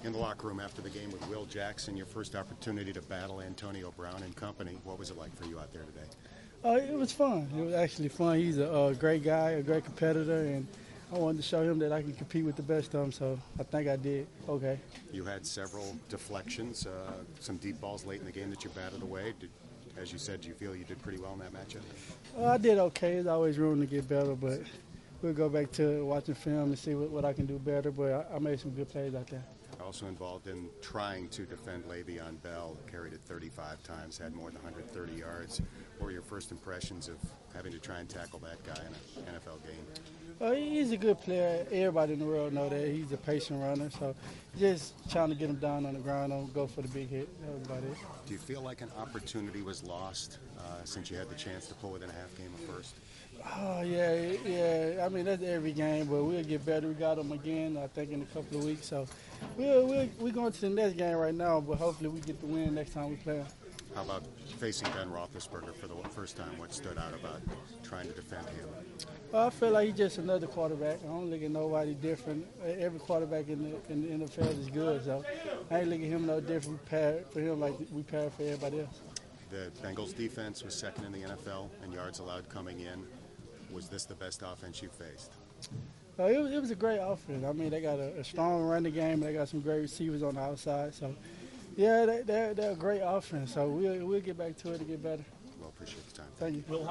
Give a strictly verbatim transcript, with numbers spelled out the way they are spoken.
In the locker room after the game with Will Jackson, your first opportunity to battle Antonio Brown and company. What was it like for you out there today? Uh, it was fun. It was actually fun. He's a, a great guy, a great competitor, and I wanted to show him that I can compete with the best of them, so I think I did okay. You had several deflections, uh, some deep balls late in the game that you batted away. Did, as you said, do you feel you did pretty well in that matchup? Well, I did okay. There's always room to get better, but we'll go back to watching film and see what, what I can do better, but I, I made some good plays out there. Also involved in trying to defend Le'Veon Bell, carried it thirty-five times, had more than one hundred thirty yards. What were your first impressions of having to try and tackle that guy in an N F L game? Well, he's a good player. Everybody in the world know that. He's a patient runner, so just trying to get him down on the ground and go for the big hit. That was about it. Do you feel like an opportunity was lost uh, since you had the chance to pull within a half game of first? Oh, yeah, yeah. I mean, that's every game, but we'll get better. We got them again, I think, in a couple of weeks. So we're, we're, we're going to the next game right now, but hopefully we get the win next time we play them. How about facing Ben Roethlisberger for the first time? What stood out about trying to defend him? Well, I feel like he's just another quarterback. I don't look at nobody different. Every quarterback in the, in the N F L is good, so I ain't looking at him no different. We pair for him like we pair for everybody else. The Bengals defense was second in the N F L in yards allowed coming in. Was this the best offense you faced? Uh, it, was, it was a great offense. I mean, they got a, a strong running game. They got some great receivers on the outside. So, yeah, they, they're, they're a great offense. So we'll, we'll get back to it and get better. Well, appreciate the time. Thank you.